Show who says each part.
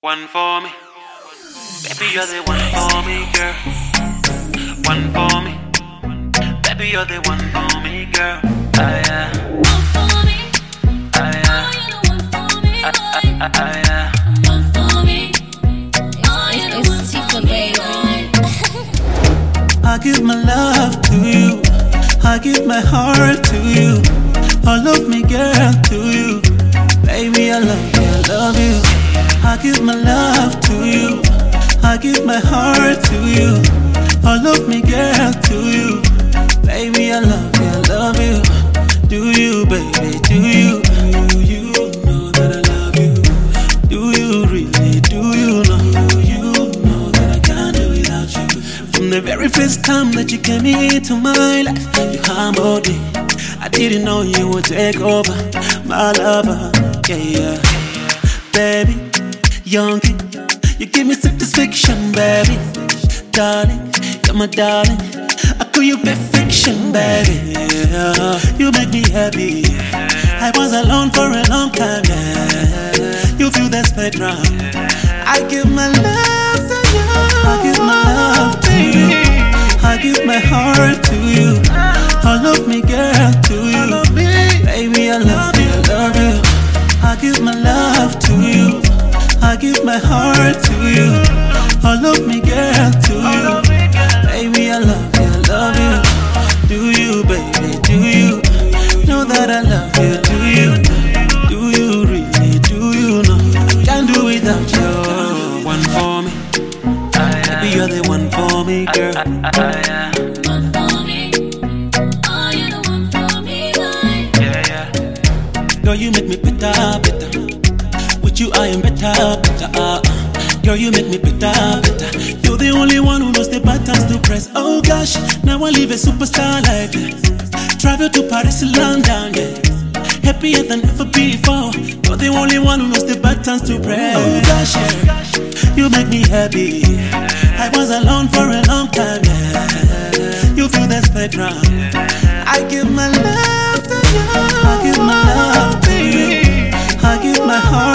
Speaker 1: One for me, baby, you're the one for me, girl. One for me, baby, you're the one for me, girl. Yeah.
Speaker 2: One for me,
Speaker 1: Yeah.
Speaker 2: you're the one for me, boy.
Speaker 1: Yeah.
Speaker 2: One for me, you're the one for me, boy.
Speaker 3: I give my love to you, I give my heart to you, all of me, girl, to you. Baby, I love you, I love you. I give my love to you, I give my heart to you, all of me, girl, to you. Baby, I love you, I love you. Do you, baby, do you? Do you know that I love you? Do you really, do you know that I can't do without you? From the very first time that you came into my life, you humbled me. I didn't know you would take over, my lover, yeah. Baby, youngin', you give me satisfaction, baby. Darling, you're my darling. I call you perfection, baby. Yeah. You make me happy. I was alone for a long time, yeah. You feel that spectrum. I give my love to you. I give my love to you. I give my heart to you. All of me, girl, to you. Baby, I love you, I love you. I give my love to you. I give my heart to you. All of me, girl, to you. Baby, I love you, I love you. Do you, baby, do you know that I love you? Do you? Do you really? Do you know? Can't do without you. One for me, baby, you're the one for me, girl.
Speaker 2: One for me, you're the one for me, boy.
Speaker 1: Yeah.
Speaker 3: Girl, you make me better, better. With you, I am better, better. Girl, you make me better, better. You're the only one who knows the buttons to press. Oh gosh, now I live a superstar life, yeah. Travel to Paris and London, yeah. Happier than ever before. You're the only one who knows the buttons to press. Oh gosh, yeah. You make me happy. I was alone for a long time, yeah. You feel the spectrum. I give my love to you. I give my love to you. I give my heart